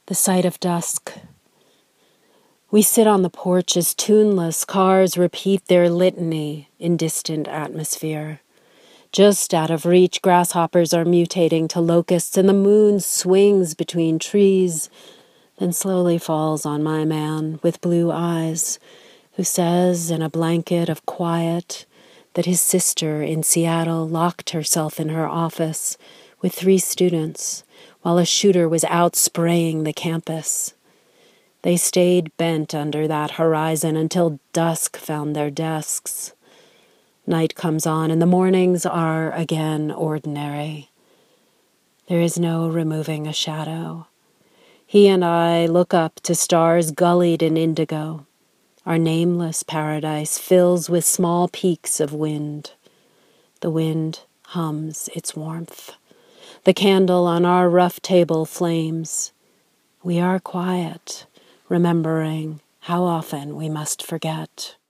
The sight of dusk. We sit on the porch as tuneless cars repeat their litany in distant atmosphere. Just out of reach, grasshoppers are mutating to locusts, and the moon swings between trees, then slowly falls on my man with blue eyes, who says in a blanket of quiet that his sister in Seattle locked herself in her office with 3 students while a shooter was out spraying the campus. They stayed bent under that horizon until dusk found their desks. Night comes on, and the mornings are again ordinary. There is no removing a shadow. He and I look up to stars gullied in indigo. Our nameless paradise fills with small peaks of wind. The wind hums its warmth. The candle on our rough table flames. We are quiet, remembering how often we must forget.